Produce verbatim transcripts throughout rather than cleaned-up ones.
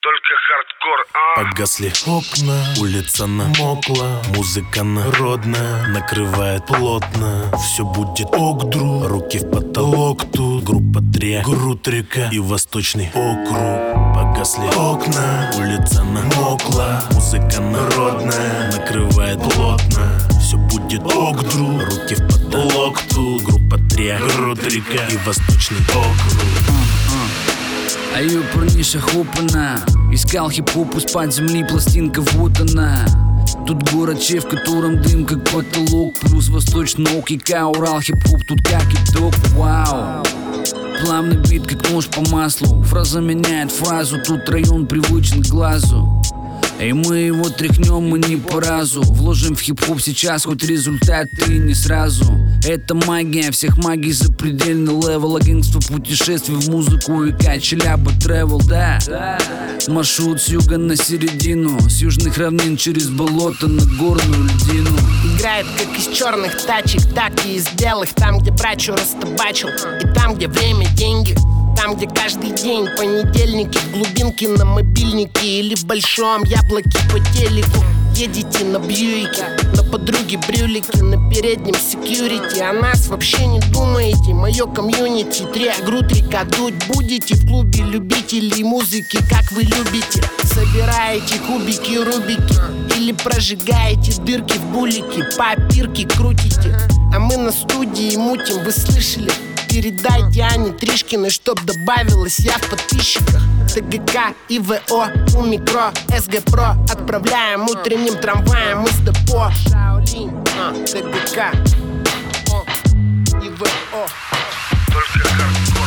Только хардкор, а? Погасли окна, улица намокла, музыка народная накрывает плотно. Все будет ок-дру, руки в потолок тут. Группа три, груд река и Восточный округ. Погасли окна, улица намокла, музыка народная накрывает плотно. Все будет ок-дру, руки в потолок тут. Группа три, груд река и Восточный округ. А ее парниша хопана, искал хип-хоп из-под земли, пластинка вот она. Тут город Че, в котором дым как потолок, плюс Восточный ок, ика, Урал, хип-хоп тут как итог. Вау, плавный бит, как нож по маслу, фраза меняет фразу, тут район привычен к глазу. И мы его тряхнем, мы не по разу. Вложим в хип-хоп сейчас, хоть результат и не сразу. Это магия, всех магий запредельный левел. Агентство путешествий в музыку века, Челябы тревел, да. Маршрут с юга на середину, с южных равнин через болото на горную льдину. Играет как из черных тачек, так и из белых. Там, где брачу растабачил, и там, где время деньги. Там, где каждый день понедельники, в глубинке на мобильнике или в большом яблоке по телеку. Едете на Бьюике, на подруге брюлики, на переднем секьюрити. О нас вообще не думаете, мое комьюнити. Три груд река, дуть будете в клубе любителей музыки, как вы любите. Собираете кубики, рубики или прожигаете дырки в булике, папирки крутите. А мы на студии мутим, вы слышали? Передайте Ане Тришкиной, чтоб добавилась я в подписчиках. ТГК, ИВО, Умикро, СГПро. Отправляем утренним трамваем из депо. Шаолинь, а, ТГК, О, ИВО. Только хардкор.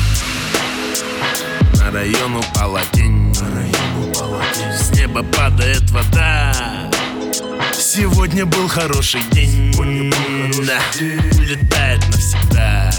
На район упала тень, на район упала тень. С неба падает вода. Сегодня был хороший день, Сегодня был хороший да. день. Улетает навсегда.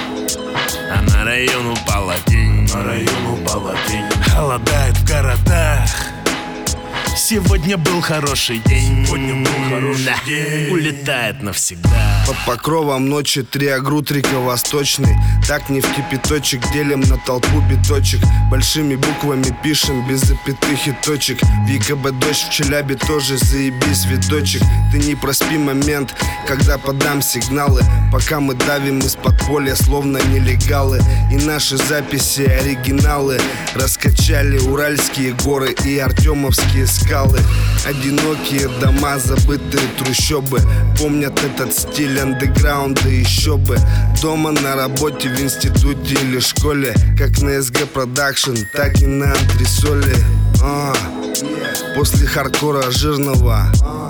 А на район упала тень, на район упала тень. Холодает в городах. Сегодня был хороший день, Сегодня был хороший да. день. Улетает навсегда. Под покровом ночи три груд река Восточный. Так не в кипяточек, делим на толпу биточек. Большими буквами пишем без запятых и точек. В ЕКБ дождь, в Челябе тоже заебись видочек. Ты не проспи момент, когда подам сигналы. Пока мы давим из-под поля, словно нелегалы. И наши записи оригиналы. Раскачали Уральские горы и Артемовские скалы. Одинокие дома, забытые трущобы. Помнят этот стиль андеграунда еще бы. Дома, на работе, в институте или школе. Как на СГ Продакшн, так и на антресоле. а, После хардкора жирного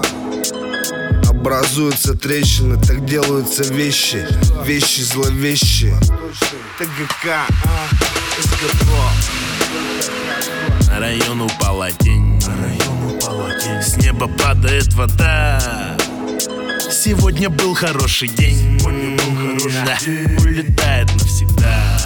образуются трещины, так делаются вещи. Вещи зловещие. ТГК, СГПро. На район упала тень, на район упала тень. С неба падает вода. Сегодня был хороший день, Сегодня был хороший да. день. Улетает навсегда.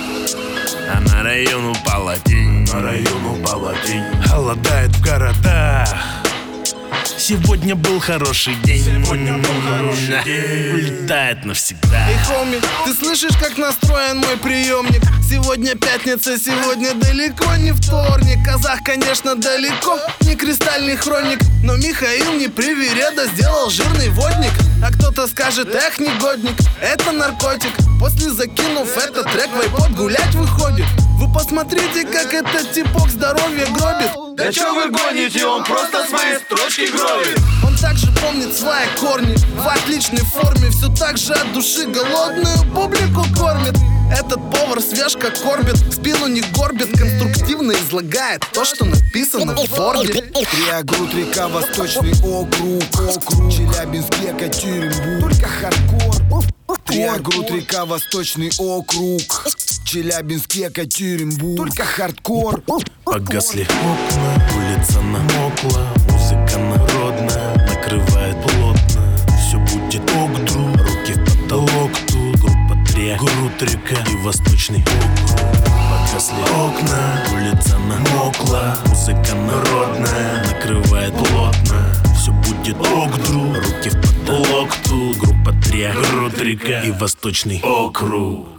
А на район упала тень, на район упала тень. Холодает в городах. Сегодня был хороший день, Сегодня был хороший да. день. Улетает навсегда. Эй, хоми, ты слышишь, как настроен мой приемник? Сегодня пятница, сегодня далеко не вторник. Казах, конечно, далеко, не кристальный хроник. Но Михаил не привереда, сделал жирный водник. А кто-то скажет, эх, негодник, это наркотик. После закинув этот трек, в iPod гулять выходит. Вы посмотрите, как этот типок здоровье гробит. Да чё вы гоните, он просто свои строчки гробит. Он также помнит свои корни, в отличной форме. Все так же от души голодную публику кормит. Этот повар свеж как корбит, спину не горбит, конструктивно излагает то, что написано в форме. Три груд река Восточный округ, округ. Челябинск, Екатеринбург, только хардкор. Три груд река Восточный округ. Челябинск, Екатеринбург, только хардкор. Погасли окна, улица намокла, музыка народная накрывает плотно. Все будет ок-дру, руки в потолок тут. Группа три, груд река и Восточный округ. Погасли окна, улица намокла, музыка народная накрывает плотно. Все будет ок-дру, руки в потолок тут. Группа три, груд река и Восточный округ.